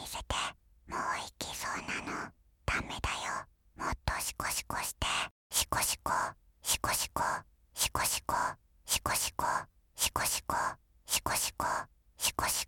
せて。もう行きそうなの。ダメだよ。もっとシコシコして。シコシコシコシコシコシコシコシコシコシコシコシコシコシコシ